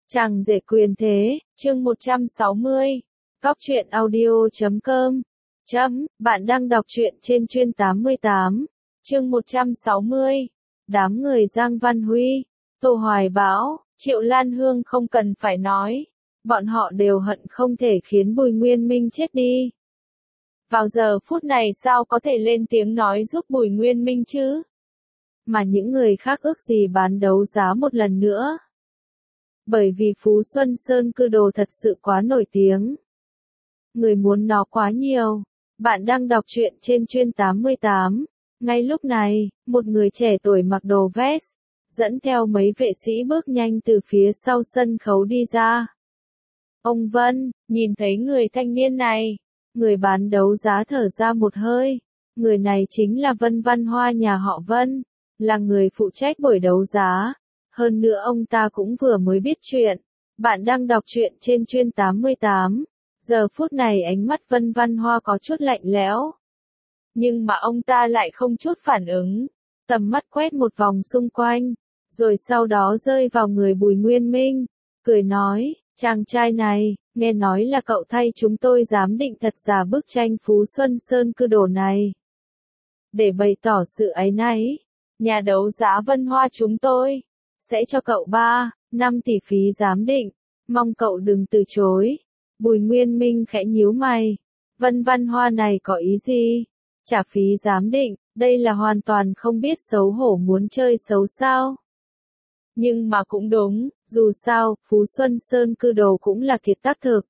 Chàng rể quyền thế, chương 160. Góc truyện audio.com. Bạn đang đọc truyện trên chuyên 88. Chương 160. Đám người Giang Văn Huy, Tô Hoài Bão, Triệu Lan Hương không cần phải nói. Bọn họ đều hận không thể khiến Bùi Nguyên Minh chết đi. Vào giờ phút này sao có thể lên tiếng nói giúp Bùi Nguyên Minh chứ? Mà những người khác ước gì bán đấu giá một lần nữa. Bởi vì Phú Xuân Sơn Cư Đồ thật sự quá nổi tiếng. Người muốn nó quá nhiều. Bạn đang đọc truyện trên chuyên 88. Ngay lúc này, một người trẻ tuổi mặc đồ vest, dẫn theo mấy vệ sĩ bước nhanh từ phía sau sân khấu đi ra. Ông Vân, nhìn thấy người thanh niên này, người bán đấu giá thở ra một hơi. Người này chính là Vân Văn Hoa nhà họ Vân, là người phụ trách buổi đấu giá. Hơn nữa ông ta cũng vừa mới biết chuyện. Bạn đang đọc truyện trên chuyên 88. Giờ phút này ánh mắt Vân Văn Hoa có chút lạnh lẽo. Nhưng mà ông ta lại không chút phản ứng. Tầm mắt quét một vòng xung quanh, rồi sau đó rơi vào người Bùi Nguyên Minh. Cười nói, chàng trai này, nghe nói là cậu thay chúng tôi giám định thật giả bức tranh Phú Xuân Sơn Cư Đồ này. Để bày tỏ sự áy náy, nhà đấu giá Vân Hoa chúng tôi sẽ cho cậu 3-5 tỷ phí giám định, mong cậu đừng từ chối. Bùi Nguyên Minh khẽ nhíu mày. Vân Văn Hoa này có ý gì? Trả phí giám định, đây là hoàn toàn không biết xấu hổ muốn chơi xấu sao? Nhưng mà cũng đúng, dù sao, Phú Xuân Sơn Cư Đồ cũng là kiệt tác thực.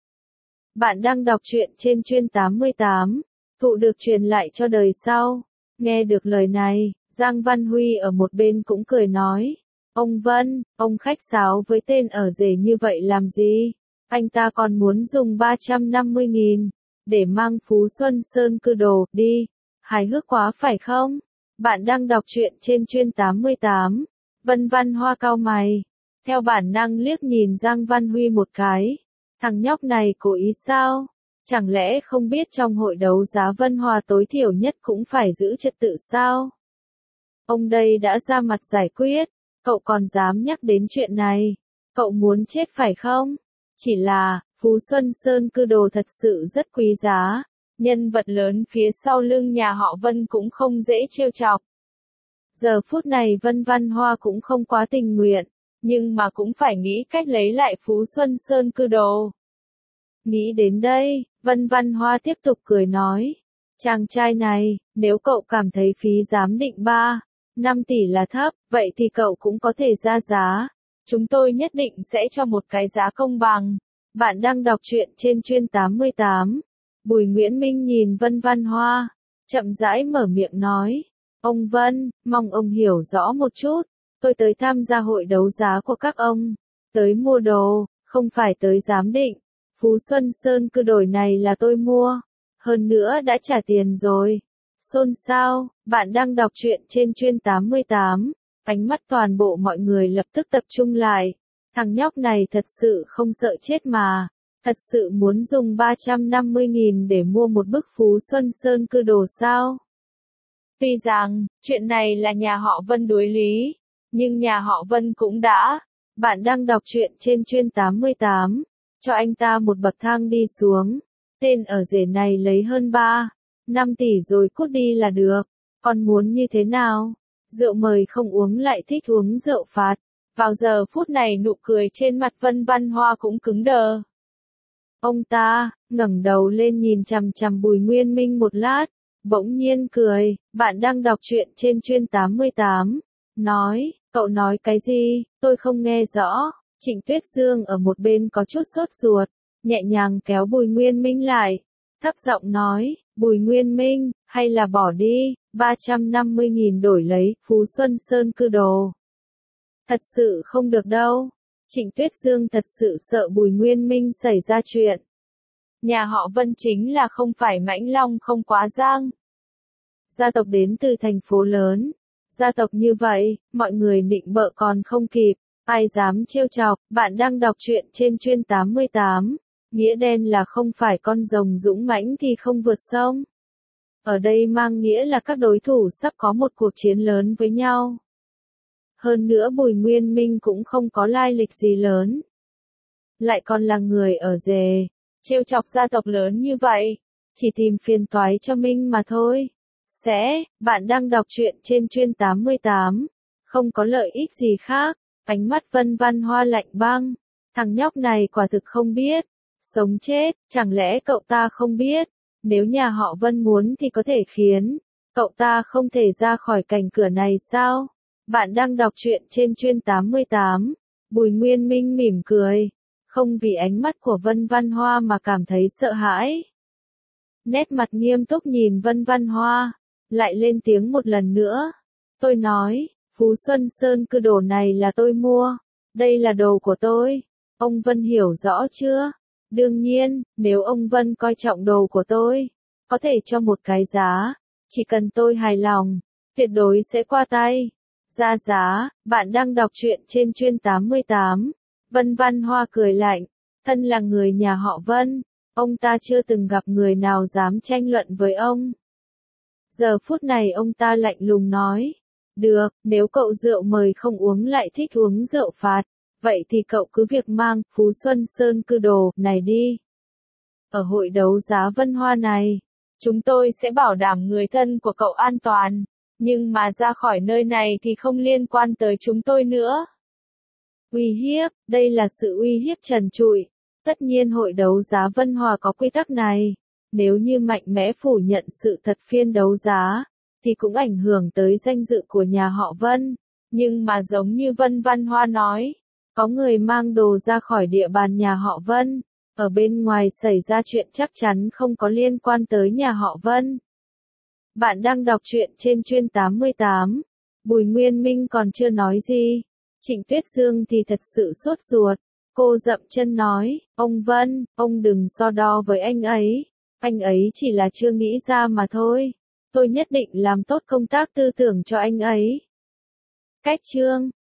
Bạn đang đọc truyện trên chuyên 88, thụ được truyền lại cho đời sau. Nghe được lời này, Giang Văn Huy ở một bên cũng cười nói. Ông Vân, ông khách sáo với tên ở rể như vậy làm gì? Anh ta còn muốn dùng 350.000 để mang Phú Xuân Sơn Cư Đồ đi. Hài hước quá phải không? Bạn đang đọc truyện trên chuyên 88. Vân Văn Hoa cau mày, theo bản năng liếc nhìn Giang Văn Huy một cái. Thằng nhóc này cố ý sao? Chẳng lẽ không biết trong hội đấu giá Vân Hoa tối thiểu nhất cũng phải giữ trật tự sao? Ông đây đã ra mặt giải quyết, cậu còn dám nhắc đến chuyện này? Cậu muốn chết phải không? Chỉ là, Phú Xuân Sơn Cư Đồ thật sự rất quý giá. Nhân vật lớn phía sau lưng nhà họ Vân cũng không dễ trêu chọc. Giờ phút này Vân Văn Hoa cũng không quá tình nguyện, nhưng mà cũng phải nghĩ cách lấy lại Phú Xuân Sơn Cư Đồ. Nghĩ đến đây, Vân Văn Hoa tiếp tục cười nói. Chàng trai này, nếu cậu cảm thấy phí giám định 3-5 tỷ là thấp, vậy thì cậu cũng có thể ra giá. Chúng tôi nhất định sẽ cho một cái giá công bằng. Bạn đang đọc truyện trên chuyên 88. Bùi Nguyễn Minh nhìn Vân Văn Hoa, chậm rãi mở miệng nói. Ông Vân, mong ông hiểu rõ một chút. Tôi tới tham gia hội đấu giá của các ông. Tới mua đồ, không phải tới giám định. Phú Xuân Sơn Cư Đồ này là tôi mua. Hơn nữa đã trả tiền rồi. Xôn xao, bạn đang đọc truyện trên chuyên 88. Ánh mắt toàn bộ mọi người lập tức tập trung lại. Thằng nhóc này thật sự không sợ chết mà. Thật sự muốn dùng 350.000 để mua một bức Phú Xuân Sơn Cư Đồ sao? Tuy rằng, chuyện này là nhà họ Vân đối lý, nhưng nhà họ Vân cũng đã. Bạn đang đọc truyện trên chuyên 88. Cho anh ta một bậc thang đi xuống. Tên ở rể này lấy hơn 3-5 tỷ rồi cút đi là được. Còn muốn như thế nào? Rượu mời không uống lại thích uống rượu phạt. Vào giờ phút này nụ cười trên mặt Vân Văn Hoa cũng cứng đờ. Ông ta ngẩng đầu lên nhìn chằm chằm Bùi Nguyên Minh một lát, bỗng nhiên cười. Bạn đang đọc truyện trên chuyên 88. Nói, cậu nói cái gì? Tôi không nghe rõ. Trịnh Tuyết Dương ở một bên có chút sốt ruột, nhẹ nhàng kéo Bùi Nguyên Minh lại, thấp giọng nói, Bùi Nguyên Minh, hay là bỏ đi, 350.000 đổi lấy Phú Xuân Sơn Cư Đồ. Thật sự không được đâu. Trịnh Tuyết Dương thật sự sợ Bùi Nguyên Minh xảy ra chuyện. Nhà họ Vân chính là không phải Mãnh Long không quá giang. Gia tộc đến từ thành phố lớn. Gia tộc như vậy, mọi người nịnh bợ còn không kịp. Ai dám trêu chọc? Bạn đang đọc truyện trên chuyên 88. Nghĩa đen là không phải con rồng dũng mãnh thì không vượt sông. Ở đây mang nghĩa là các đối thủ sắp có một cuộc chiến lớn với nhau. Hơn nữa Bùi Nguyên Minh cũng không có lai lịch gì lớn. lại còn là người ở rề, trêu chọc gia tộc lớn như vậy, chỉ tìm phiền toái cho Minh mà thôi. Bạn đang đọc truyện trên chuyên 88, không có lợi ích gì khác. Ánh mắt Vân Văn Hoa lạnh băng, thằng nhóc này quả thực không biết sống chết, chẳng lẽ cậu ta không biết, nếu nhà họ Vân muốn thì có thể khiến cậu ta không thể ra khỏi cánh cửa này sao? Bạn đang đọc truyện trên chuyên 88. Bùi Nguyên Minh mỉm cười, không vì ánh mắt của Vân Văn Hoa mà cảm thấy sợ hãi. Nét mặt nghiêm túc nhìn Vân Văn Hoa, lại lên tiếng một lần nữa. Tôi nói, Phú Xuân Sơn cư đồ này là tôi mua, đây là đồ của tôi. Ông Vân hiểu rõ chưa? Đương nhiên, nếu ông Vân coi trọng đồ của tôi, có thể cho một cái giá, chỉ cần tôi hài lòng, tuyệt đối sẽ qua tay. Ra giá, bạn đang đọc truyện trên chuyên 88. Vân Văn Hoa cười lạnh, thân là người nhà họ Vân, ông ta chưa từng gặp người nào dám tranh luận với ông. Giờ phút này ông ta lạnh lùng nói, được, nếu cậu rượu mời không uống lại thích uống rượu phạt, vậy thì cậu cứ việc mang Phú Xuân Sơn cư đồ này đi. Ở hội đấu giá Vân Hoa này, chúng tôi sẽ bảo đảm người thân của cậu an toàn, nhưng mà ra khỏi nơi này thì không liên quan tới chúng tôi nữa. Uy hiếp, đây là sự uy hiếp trần trụi. Tất nhiên hội đấu giá Vân Hoa có quy tắc này. Nếu như mạnh mẽ phủ nhận sự thật phiên đấu giá, thì cũng ảnh hưởng tới danh dự của nhà họ Vân. Nhưng mà giống như Vân Văn Hoa nói, có người mang đồ ra khỏi địa bàn nhà họ Vân, ở bên ngoài xảy ra chuyện chắc chắn không có liên quan tới nhà họ Vân. Bạn đang đọc truyện trên chuyên 88. Bùi Nguyên Minh còn chưa nói gì. Trịnh Tuyết Dương thì thật sự sốt ruột. Cô dậm chân nói, ông Vân, ông đừng so đo với anh ấy chỉ là chưa nghĩ ra mà thôi. Tôi nhất định làm tốt công tác tư tưởng cho anh ấy. Cách chương